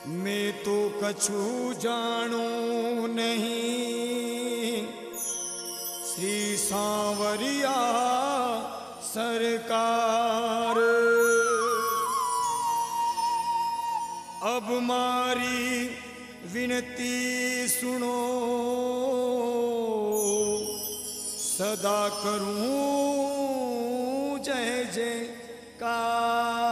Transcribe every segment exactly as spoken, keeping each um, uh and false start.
मैं तो कछु जाणू नहीं, श्री सांवरिया सरकार। अब मारी विनती सुनो, सदा करूं जय जयकार।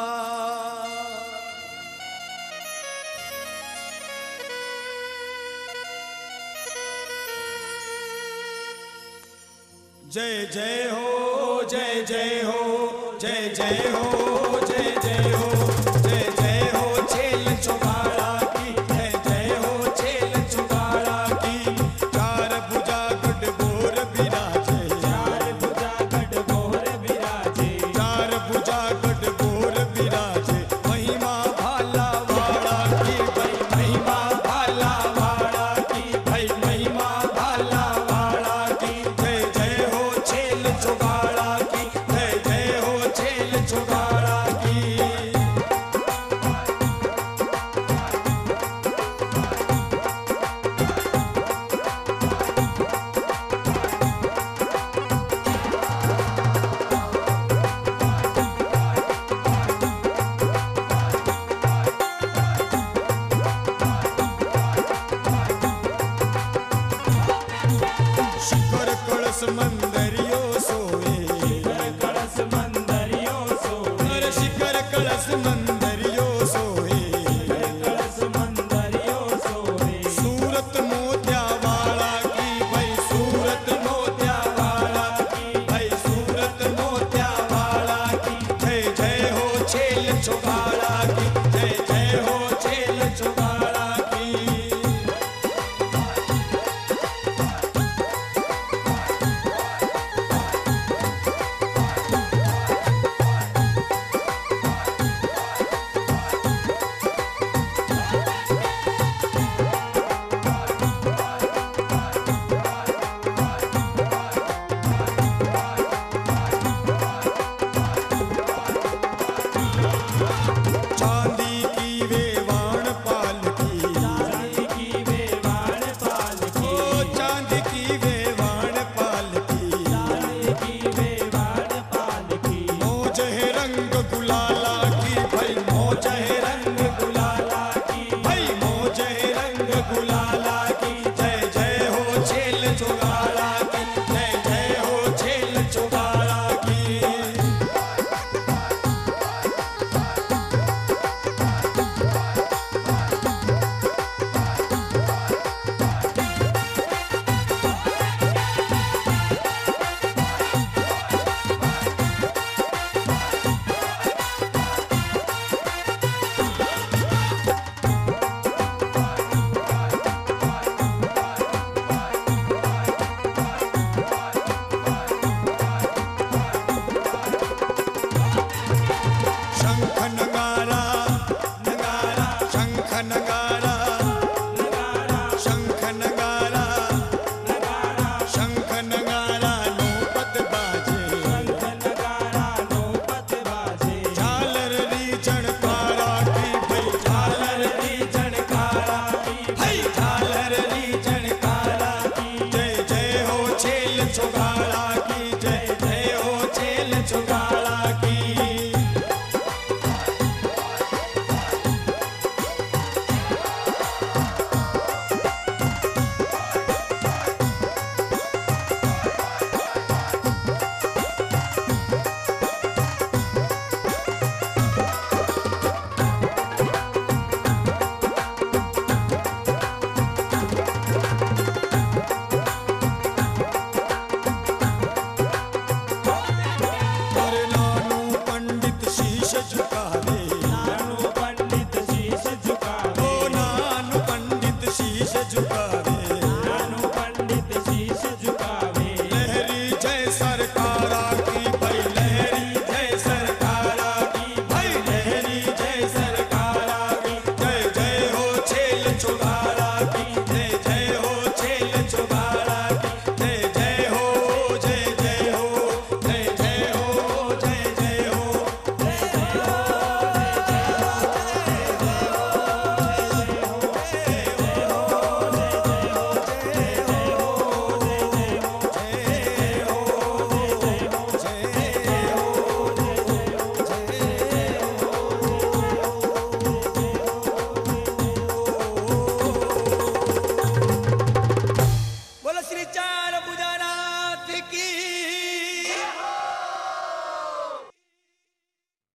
जय जय हो, जय जय हो, जय जय हो, जय जय हो, जय जय हो छेल चौगाड़ा की, जय जय हो छेल चौगाड़ा की। चार भुजा गढ़बोर बिराजे, चार भुजा गढ़बोर बिराजे, चार भुजा गढ़बोर बिराजे। महिमा भाला वाड़ा की, भाई महिमा भाला वाड़ा की, भाई महिमा भाला वाड़ा की। जय जय हो छेल चौगाड़ा की, जय जय हो छेल चौगाड़ा की। शिखर कलश मंदरियो सोए, कलश मंदरियो सोए, अरे शिखर कलश मंदरियो सोए। कलश मंदरियो सोए। सूरत मोतिया वाला की, भाई सूरत मोतिया वाला की, भाई सूरत मोतिया वाला की। जय जय हो छेल चौगाड़ा की, जय जय हो छेल चौगाड़ा की। चांदी की वेवाण पालकी, चांदी की वेवाण पालकी, ओ चांदी की वेवाण पालकी। चांदी की वेवाण पालकी। मौज है